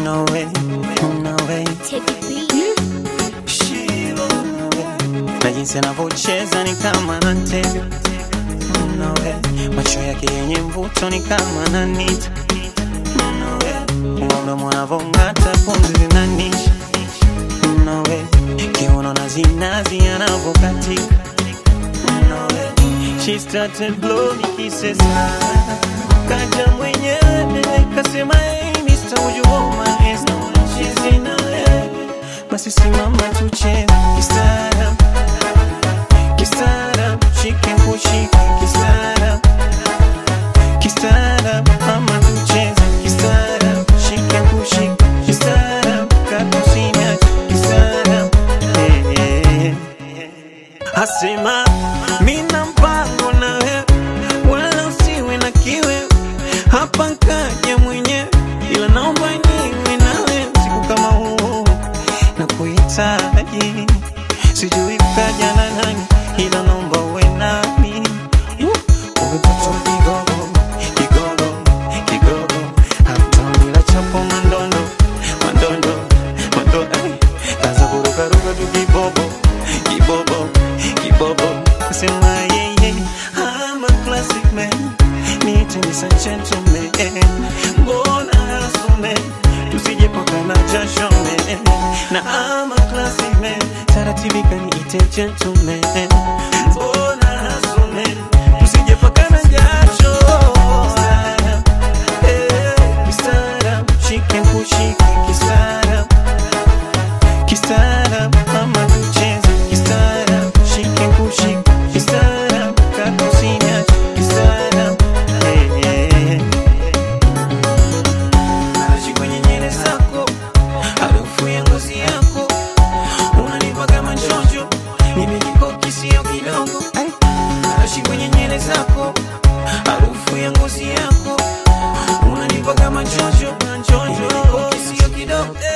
No way, no way. Take it beat. Na jinsi anavyocheza ni kama anatega. No way. Macho yake yenye mvuto ni kama ananita. No way. Mdomo anavong'ata pumzi zinanisha. No way. Kiuno na zinazi anavokatika. No way. She started blowing kisses. Kaja mwenyewe kasema hey Mr. Would you hold my hands? No, she's in a way. Basi simama tucheze kistaarab. Kistaarab, shike kushike kistaarab. Kistaarab, mama tucheze kistaarab. Shike kushike kistaarab. Katusina kistaarab. Asema mina mpango na wewe, wala usiwe na kiwe. Hapa kaja mwenyewe, ila naomba niwe nawe siku kama huu na kuhitaji. Sijui kaja na nani, ila naomba uwe nami. Umepata kigogo, kigogo, kigogo. Hata bila chapo mandondo, mandondo, mandondo. Kaza kuruka ruka tu kibobo, kibobo, kibobo. Kusema yeah, yeah, I'm a classic man. Need to be a gentleman. Mbona hasume tusije paka na jasho man. Na I'm a classic man. Taratibika niite gentleman. Mbona hasume tusije paka na jasho. Kistaarab, shike kushike kistaarab. Kistaarab, mama tucheze kistaarab. Shike kushike kistaarab. Kakusina kistaarab. Narashi kwenye nywele zako, harufu ya ngozi yako, unanipa kama njonjo, nimejikoki sio kidogo. Narashi kwenye nywele zako, harufu ya ngozi yako, unanipa kama njonjo, nimejikoki sio kidogo.